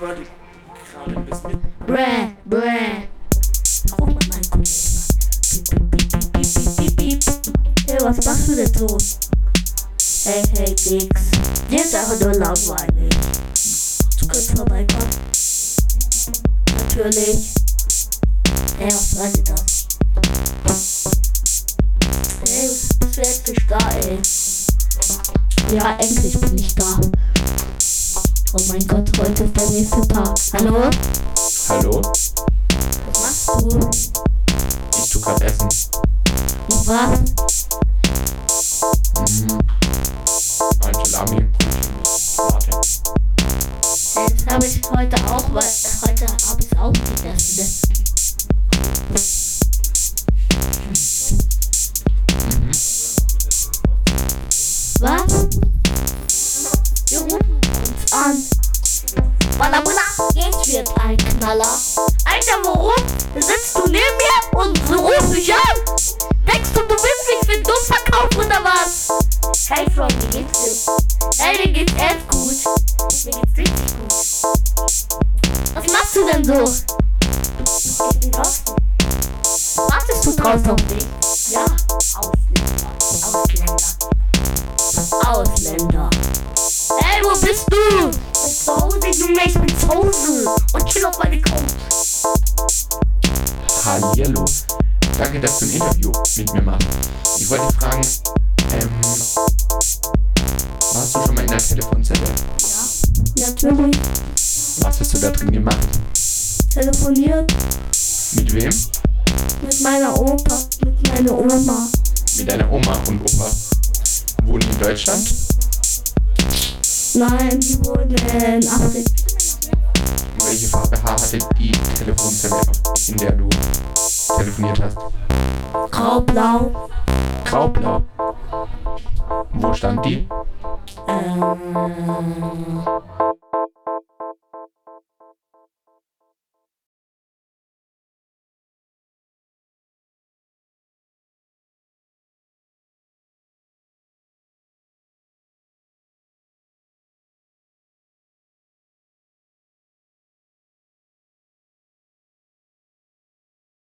wollte gerade ein bisschen. Bräh. Ruf mal meinen Kollegen an. Piep. Hey, was machst du denn so? Hey, nix. Dir ist einfach nur langweilig. Du kannst vorbeikommen. Natürlich. Hey, was war denn das? Hey, bist du endlich da, ey? Ja, endlich bin ich da. Oh mein Gott, heute ist der nächste Tag. Hallo? Hallo? Was machst du? Ich tu grad Essen. Und was? Ein Salami. Warte. Das habe ich heute auch, weil heute habe ich auch gegessen. Was? Wir rufen uns an. Balla, jetzt wird ein Knaller. Alter, warum sitzt du neben mir und so rufst mich an? Denkst du, du willst mich für dumm verkaufen oder was? Hey Freund, wie geht's dir? Hey, mir geht's echt gut. Mir geht's richtig gut. Was machst du denn so? Ich bin draußen. Wartest du draußen auf mich? Ja, Ausländer. Hey, wo bist du? Ich bin zu Hause, Junge, ich bin zu Hause. Und chill auf meine Couch. Hallihallo. Danke, dass du ein Interview mit mir machst. Ich wollte fragen, warst du schon mal in der Telefonzelle? Ja, natürlich. Was hast du da drin gemacht? Telefoniert Mit wem? mit meiner Opa, mit meiner Oma. Mit deiner Oma und Opa. Wohnen in Deutschland? Nein, die wohnen in Afrika. Und welche Farbe Haar hatte die Telefonzelle, in der du telefoniert hast? Graublau. Graublau. Wo stand die?